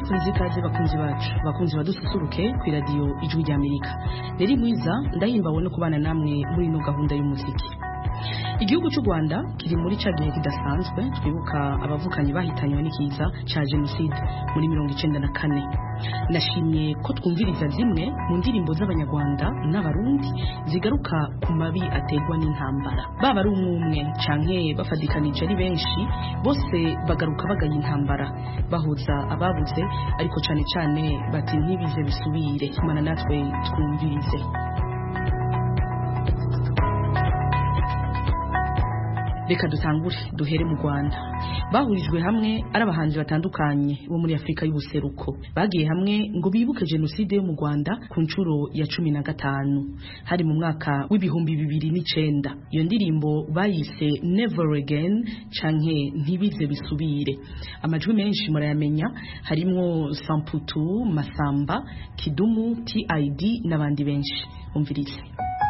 twize ikaze bakunzi bacu bakunzi badususuruke ku radio Ijwi ry'Amerika. Neri mwiza ndahimbawe no kubana namwe muri ino gahunda y'umuziki. Igihugu cy'u Rwanda kiri muri ca gihe kidasanzwe twibuka abavukanyi bahitanywe n'ikiza ca genocide muri 1994. Nashimye ko twumviriza zimwe mu ndirimbo z'abanyarwanda n'abarundi zigaruka ku mabi ategwa n'intambara. Baba ari umwe canke bafadikanije ari benshi, bose bagaruka baganya intambara, bahuza ababuze, ariko cane cane bati ntibize bisubire. Mana natwe twumvirize. Reka dutangure duhere mu Rwanda. Bahurijwe hamwe ari abahanzi batandukanye bo muri Afrika y'ubuseruko. Bagiye hamwe ngo bibuke genocide yo mu Rwanda ku ncuro ya 15 hari mu mwaka w'ibihumbi 2009. Iyo ndirimbo bayise Never Again canke ntibize bisubire. Amajwi menshi murayamenya, harimo Samputu, Masamba, Kidumu, TID n'abandi benshi. Umvirize.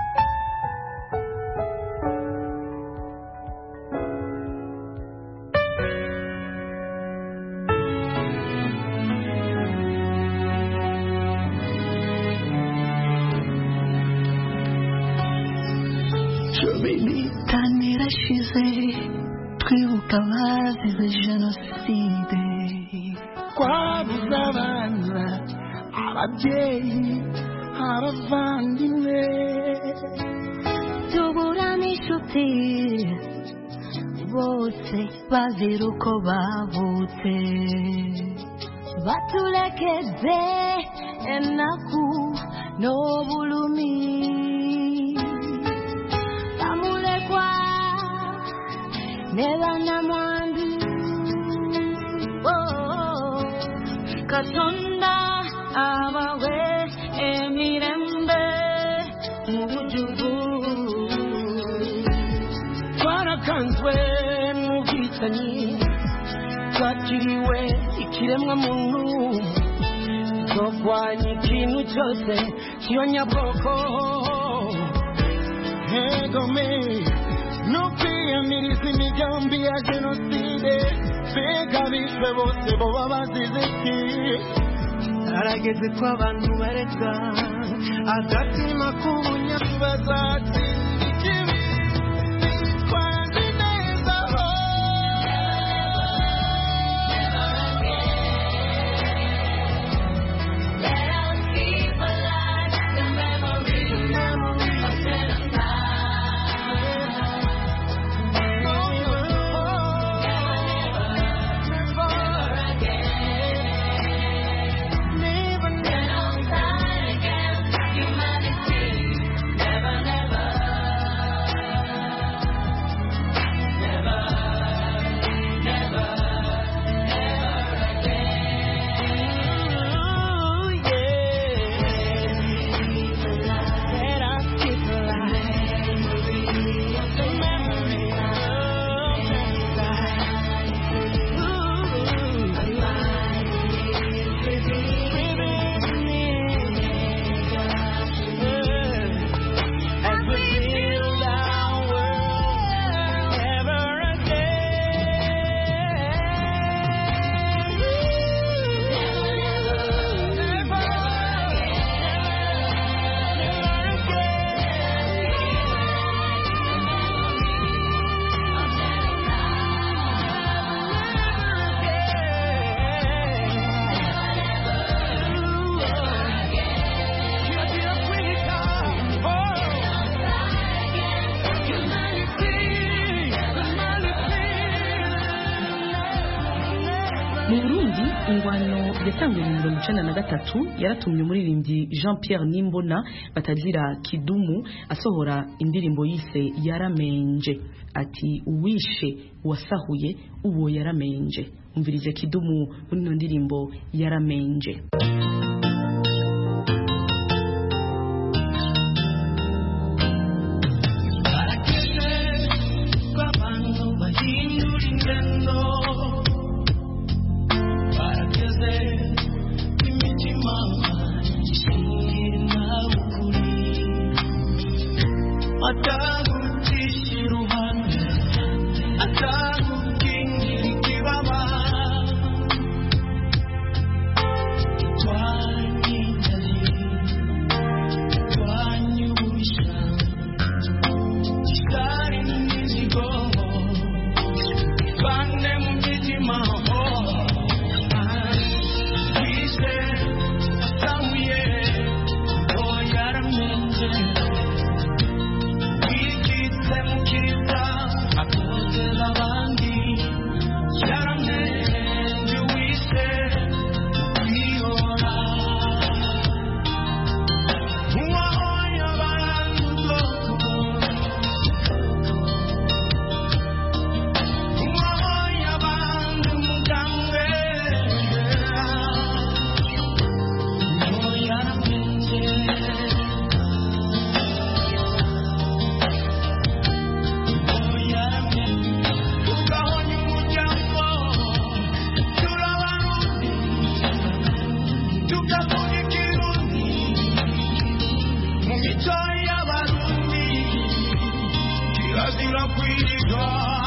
Abazize jenoside kwabuze abana, ababyeyi, abavandimwe, tubura n'inshuti, bose bazira uko bavutse, baturekeze enaku n'obulumi, bamulekwa nebana mwandu. Oh, Katonda abawe emirembe mubujugu, twarakanzwe n'ubwicanyi, twakiriwe ikiremwa muntu, turwanya ikintu cyose cy'abanyabwoko, hegome n'ukwiyamiriza imigambi ya jenoside, mbega bishwe bose boba bazize iki? Harageze ko abantu bareka agatima k'ubunyabazati ikibi twazi neza ho. Let us keep alive the memory of genocide. ingwano yatanguye mu 1993 yaratumye umuririmbyi Jean Pierre Nimbona batazira Kidumu asohora indirimbo yise Yaramenje, ati uwishe wasahuye uwo yaramenje. Umvirize Kidumu muri no ndirimbo Yaramenje. mico y'abarundi kirazira kwiga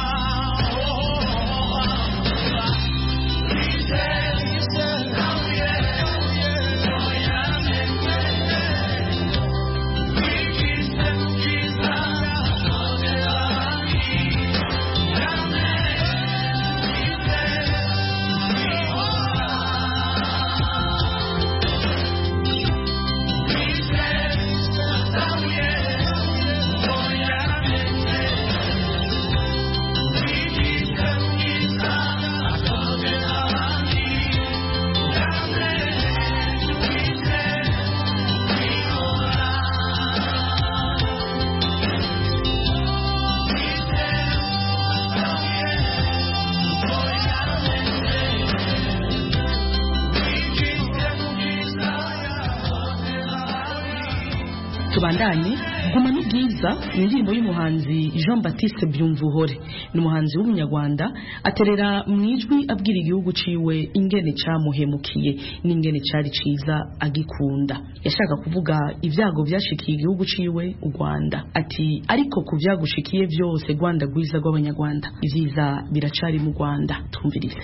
tubandanye guma n'ubwiza ni indirimbo y'umuhanzi Jean Baptiste Byumvuhore ni umuhanzi w'umunyarwanda aterera mu ijwi abwira igihugu ciwe ingene camuhemukiye n'ingene cari ciza agikunda yashaka kuvuga ibyago byashikiye igihugu ciwe u Rwanda ati ariko kuvyagushikiye byose Rwanda gwiza rw'abanyarwanda ivyiza biracari mu Rwanda tumvirize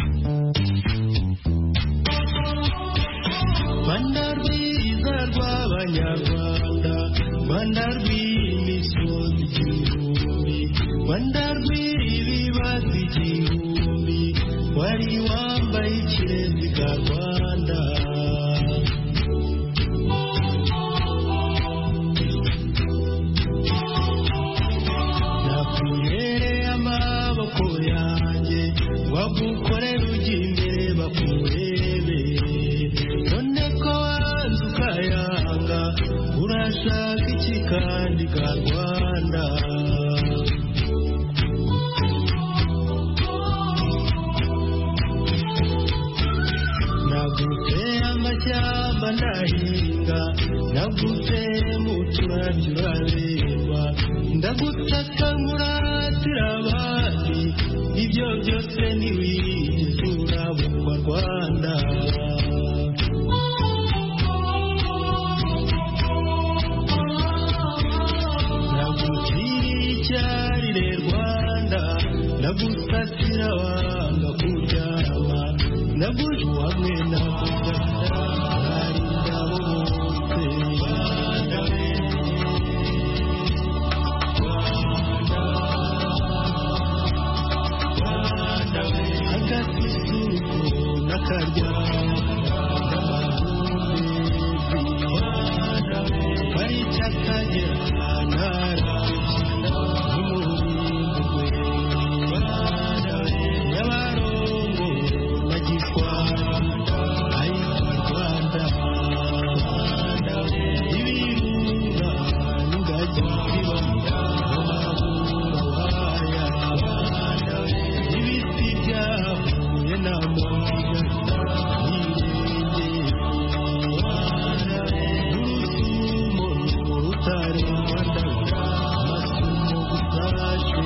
Rwanda rwiza rw'abanyarwanda Rwanda rw'imisozi igihumbi Rwanda rw'ibibazo igihumbi wari wambaye ikirenga Rwanda nakuhereye amaboko yanjye wagukorera ujya imbere bakurebe none ko wanze ukayanga urashaka iki kandi ka Rwanda naguteye amashyamba ndahinga naguteye mu turabyo urareba ndagutaka muratira abandi ibyo byose ntiwigeze urabukwa Rwanda nagutiriye icyarire Rwanda nagusasira wanga kuryama naguje hamwe nagusasira hari indabo bose Rwanda agasusuruko n'akaryama n'amahumbezi pariki akagera ntara n'umurimbo Nyabarongo na Gishwanda ayitwa Rwanda ibirunga n'ingagi bibanda amahura waya ibiti byahuye n'amahiga n'urusumo rutare Rwanda amasumo gusashe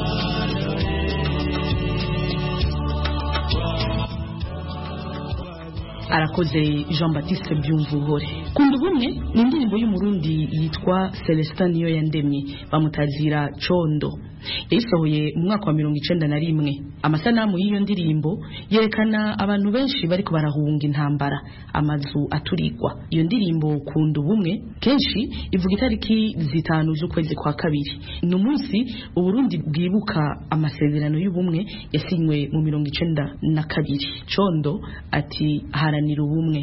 arakoze Jean Baptiste Byumvuhore kunda ubumwe ni indirimbo y'umurundi yitwa Celestin niyo yandemye bamutazira condo yayisohoye mu mwaka wa 1991 amasanamu y'iyo ndirimbo yerekana abantu benshi bariko barahunga intambara amazu aturikwa iyo ndirimbo kunda ubumwe kenshi ivuga itariki 5 z'ukwezi kwa kabiri ni umunsi Uburundi bwibuka amasezerano y'ubumwe yasinywe mu 1992 condo ati haranira ubumwe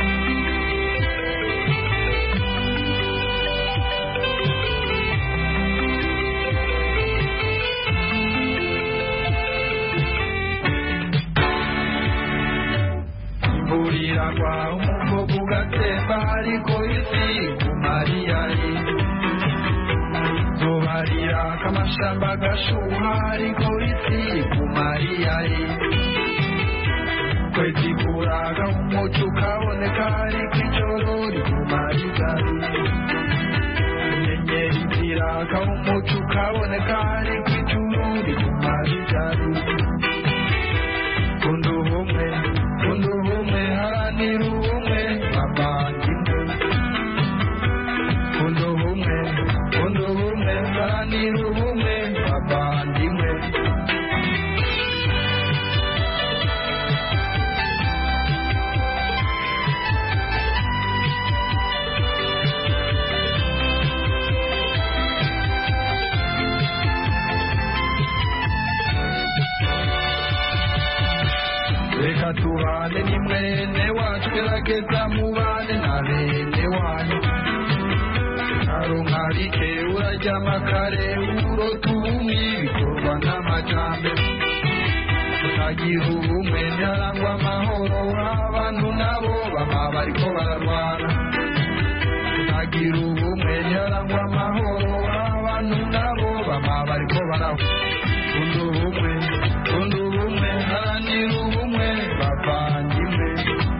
Burira umugogo ugatemba ariko isi kumariya zobarira kamashamba gashuha ariko isi kumariya kwezi kuraga umuco ukaboneka ariko ijoro rikumariza inyenyeri ziraka umuco ukaboneka ariko ijoro rikumariza kunda ubumwe haranira ubumwe abandi haranira ubumwe bavandimwe reka tubane ni mwene wacu gerageza mubane na bene wanyu nkaronkarike uraryama kare urota ubumwe bikorwa n'amajambere tutagira ubumwe ntiharangwa amahoro abantu nabo baba bariko bararwana tutagira ubumwe ntiharangwa amahoro abantu nabo baba bariko barahwa kunda ubumwe haranira ubumwe bavandimwe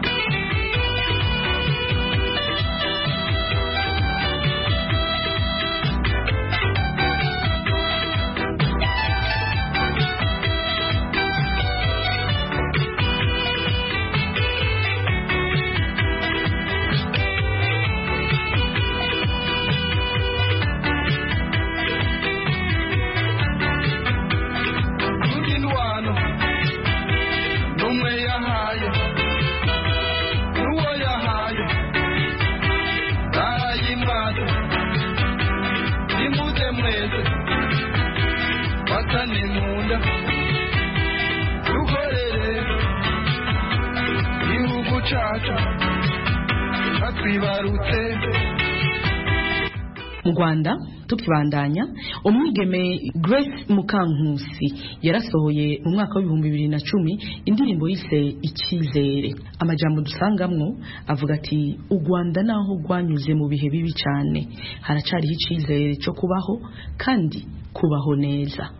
mu Rwanda tukibandanya umwigeme Grace Mukankusi yarasohoye mu mwaka wa 2010 indirimbo yise Icyizere. Amajambo dusangamwo avuga ati u Rwanda naho rwanyuze mu bihe bibi cyane haracariho icyizere cyo kubaho kandi kubaho neza.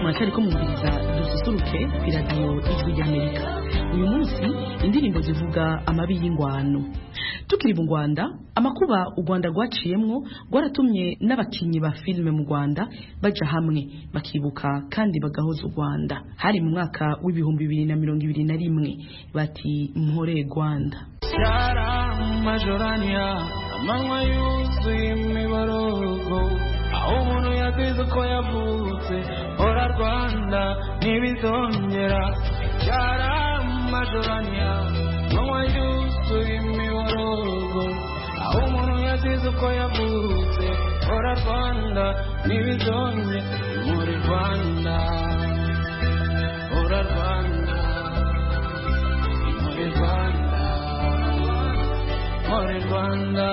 muracyariko mumviriza dususuruke ku iradiyo ijwi ry'Amerika. Uyu munsi indirimbo zivuga amabi y'ingwano. Tukiri mu Rwanda, amakuba u Rwanda rwaciyemwo rwaratumye n'abakinyi ba filime mu Rwanda baja hamwe bakibuka kandi bagahoza u Rwanda. Hari mu mwaka w'ibihumbi 2021 bati mpore Rwanda. Yara majorania amanywa yuzuye imiborogo, aho umuntu yagize uko yavutse, ora Rwanda ntibizongera. Yara majorania amanywa yuzuye imiborogo, aho umuntu yagize uko yavutse, ora Rwanda ntibizongera. Muri Rwanda, ora Rwanda, muri Rwanda, muri Rwanda.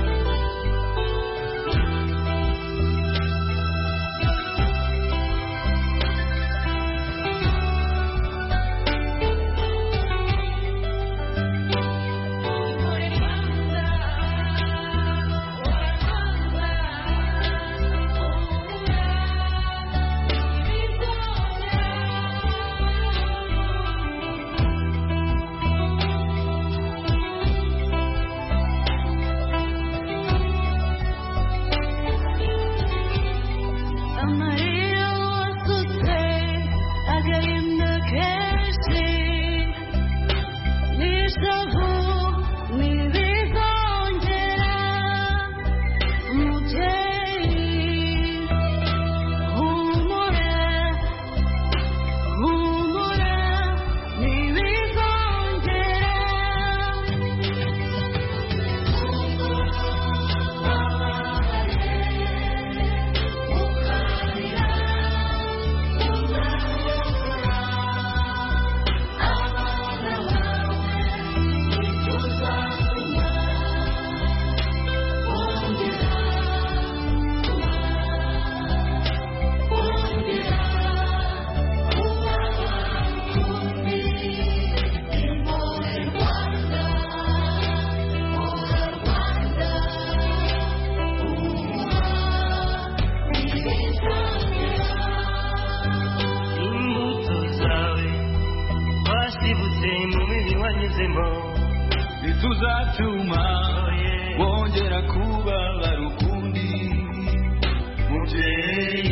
Tuzatuma wongera kuba barukundi muvyeyi.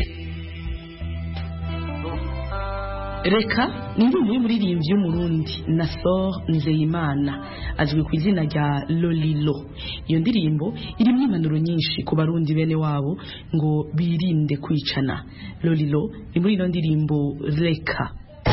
Reka ni indirimbo y'umuririmbyi w'umurundi Nasor Nzeyimana azwi ku izina rya Lolilo. Iyo ndirimbo irimo impanuro nyinshi ku barundi bene wabo ngo birinde kwicana. Lolilo ni muri iyo ndirimbo Reka.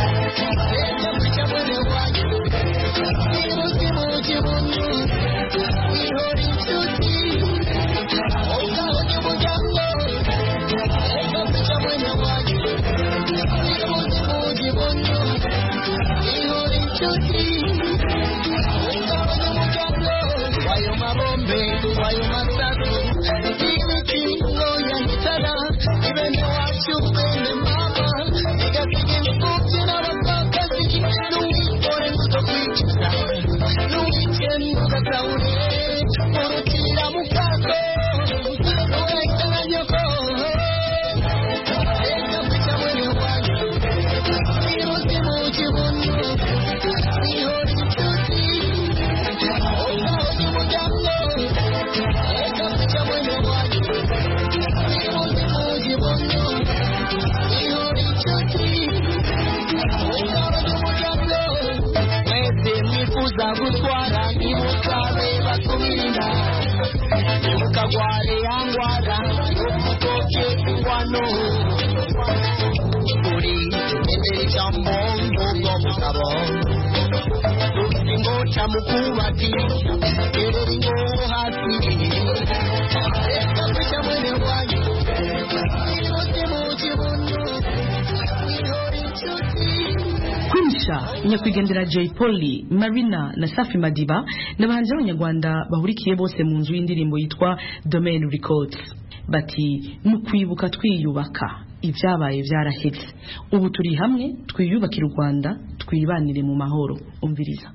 Nyakwigendera Jay Polly, Marina na Safi Madiba n'abahanzi b'Abanyarwanda bahurikiye bose mu nzu y'indirimbo yitwa Domain Records. Bati mu kwibuka twiyubaka, ibyabaye byaraheze, ubu turi hamwe twiyubakira u Rwanda, twibanire mu mahoro. Umviriza.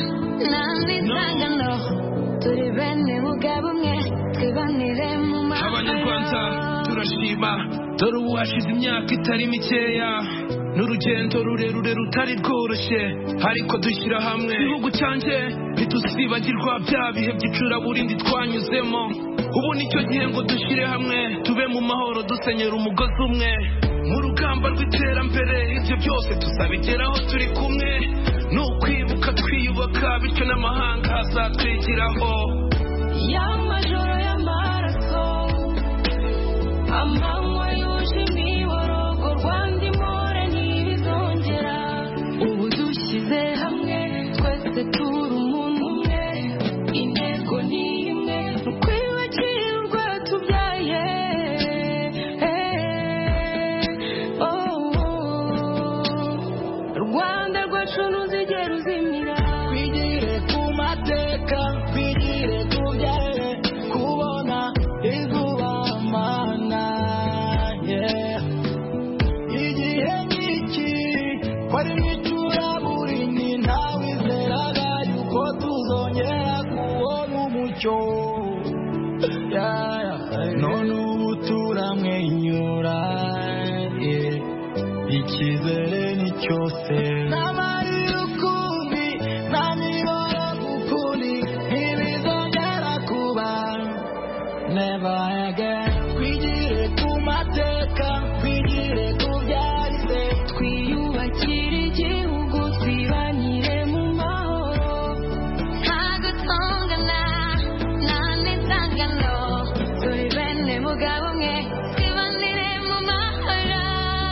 Turi bene mugabo umwe, twibanire mu mahoro. ubuzima dore ubu hashize imyaka itari mikeya n'urugendo rurerure rutari rworoshye ariko dushyira hamwe igihugu cyanjye ntituzibagirwa bya bihe by'icuraburindi twanyuzemo ubu nicyo gihe ngo dushyire hamwe tube mu mahoro dusenyera umugozi umwe mu rugamba rw'iterambere ibyo byose tuzabigeraho turi kumwe ni ukwibuka twiyubaka bityo n'amahanga azatwigiraho y'amajoro y'amaraso amanywa yuje imiborogo Rwanda imore ntibizongera ubu dushyize hamwe twese turi umuntu umwe intego ni imwe ukwibakira urwatubyaye Rwanda rwacu ntuzigera uzimira twigire ku mateka twigire ku byaye kubona izuba mana igihe n'iki kwari n'icuraburindi ntawizeraga yuko tuzongera kubona umucyo none ubu turamwenyura icyizere ni cyose n'amarira ukundi nta miboro ukundi ntibizongera kuba never again twigire ku mateka twigire ku byahise twiyubakire igihugu twibanire mu mahoro nta gutongana nta n'inzangano turi bene mugabo umwe twibanire mu mahoro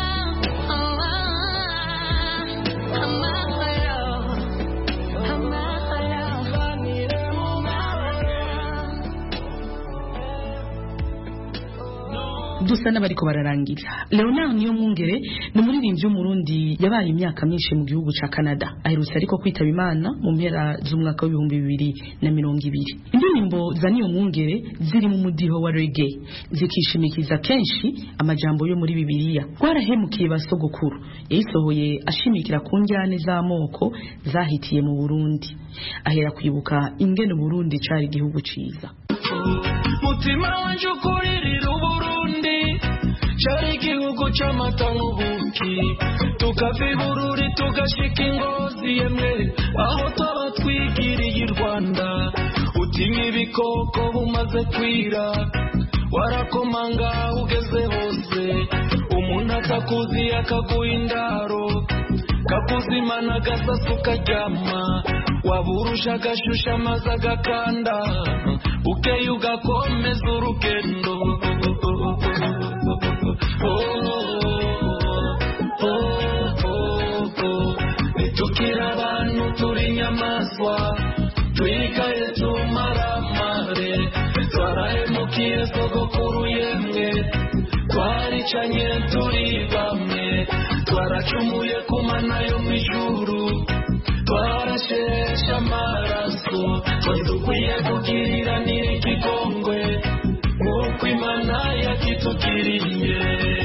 dusa n'abariko bararangira. Leonard Niyomwungere ni umuririmbyi w'umurundi yabaye imyaka myinshi mu gihugu ca Canada aherutse ariko kwitaba Imana mu mpera z'umwaka wa 2020. Indirimbo za Niyomwungere ziri mu mudiho wa reggae zikishimikiza kenshi amajambo yo muri Bibiliya. Twarahemukiye basogokuru yayisohoye ashimikira ku njyane z'amoko zahitiye mu Burundi ahera kwibuka ingene Burundi cari igihugu ciza. Mutima wanje ukuririra Uburundi cari igihugu c'amata n'ubuki tukava i Bururi tugashika Ingozi yemwe aho twaba twigiriye i Rwanda utinya ibikoko bumaze kwira warakomanga ugeze hose umuntu akakuzi akaguha indaro kakuzimana agasasu karyama waburusha agashusha amazi agakanda ukeye ugakomeza urugendo nitukira abantu turi inyamaswa twikaye tumaramare twarahemukiye sogokuru yemwe twaricanye turi bamwe twaracumuye ku mana yo mu ijuru twarasheshe amaraso twari dukwiye kugiriranira ikigongwe nk'uko Imana yakitugiriye.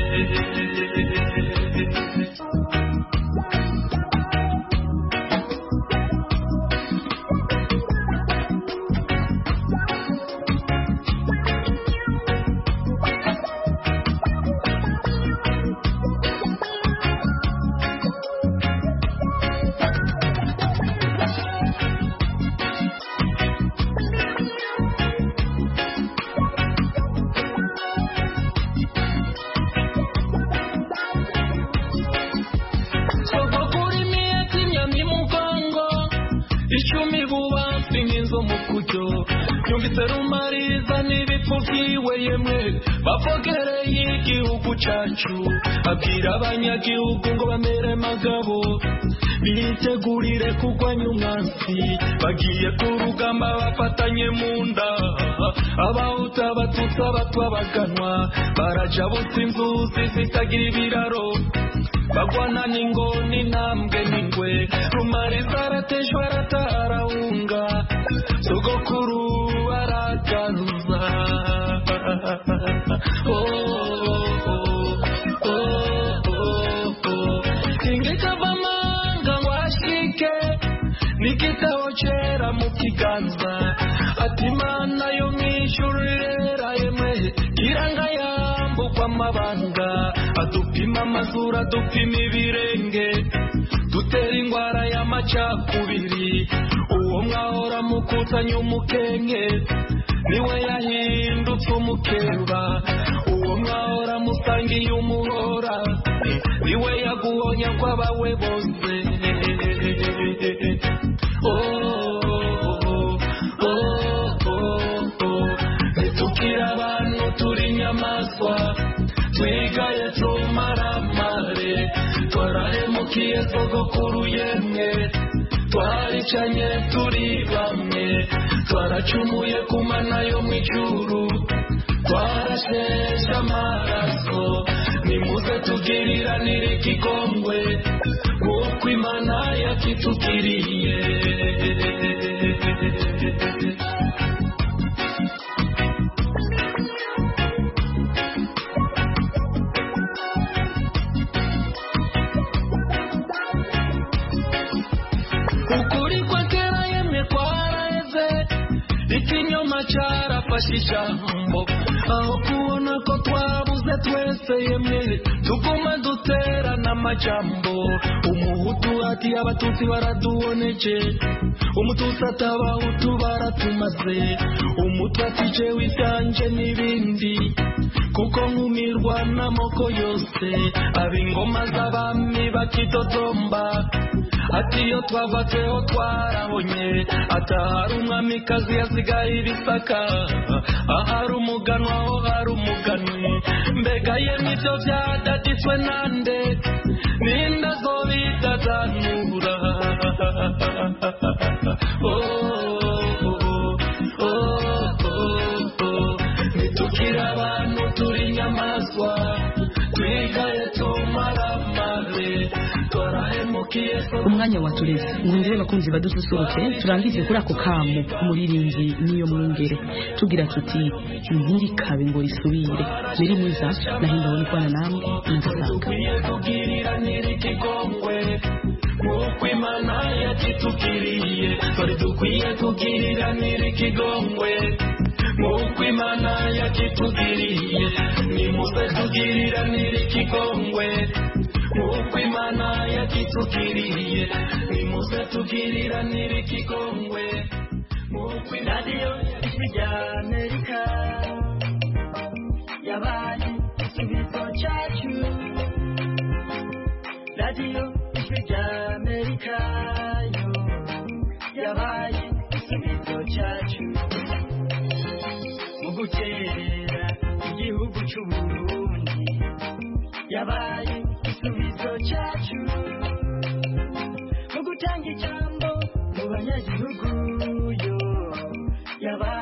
Yumvise rumariza n'ibipfu vyiwe yemwe bafogereye igihugu cacu abwira abanyagihugu ngo bamere magabo bitegurire kugwanya umwansi bagiye ku rugamba bafatanye mu nda abahuta abatutsi abatwa baganwa barajabutse inzuzi zitagira ibiraro bagwana n'ingoni intambwe n'ingwe rumariza arateshwa aratarahunga sogokuru aragaruza ingikavamanga ngo ashike n'igitabo cera mu kiganza ati Imana yo mw'ijuru irera yemwe iranga yambukwa amabanga adupima amazuru adupima ibirenge dutera ingwara y'amacakubiri uwo mwahora mukusanya umukenke niwe yahindutse umukeba uwo mwahora musangiye umuhora niwe yaguhonya kw'abawe bose nitukira abantu turi inyamaswa twigaye tumaramare twarahemukiye sogokuru yemwe twaricanye turi bamwe twaracumuye ku mana yo mu ijuru twarasheshe amaraso nimuze tugiriranire ikigongwe kuko imana yakitugiriye ukuri kwa kera yemwe kwaraheze ikinyoma carafashe ijambo aho kubona ko twabuze twese yemwe tuguma duterana amajambo umuhutu ati abatutsi baraduboneje umututsi ati abahutu baratumaze umutwe ati jewe ivyanje n'ibindi kuko nkumirwa n'amoko yose ab'ingoma z'abami bakidodomba ati iyo twavatseho twarabonye atahari umwamikazi yasigaye ibisaka ahari umuganwa aho hari umuganwi mbega yemwe ibyo byadaditswe nande ninde azobidazanura nitukira abantu turi inyamaswa twigaye tumaramare umwanya watureze mwumvire bakunzi badususuruke turangize kuri ako kamo umuririmbyi niyo mwungere tugira tuti ntirikabe ngo risubire biri mwiza nahimbawe n'ikwana namwe ndasanga kuko imana yakitugiriye turi dukwiye kugiriranira ikigongwe kuko imana yakitugiriye nimuze tugiriranira ikigongwe kuko imana yakitugiriye nimuze tugiriranira ikigongwe radiyo ijwi rya amerika yabaye igisubizo cyacu radiyo ijwi rya amerika yo yabaye igisubizo cyacu mu guterera igihugu cy'uburundi yabaye igisubizo cyacu mu gutanga ijambo mu banyagihugu yo yabaye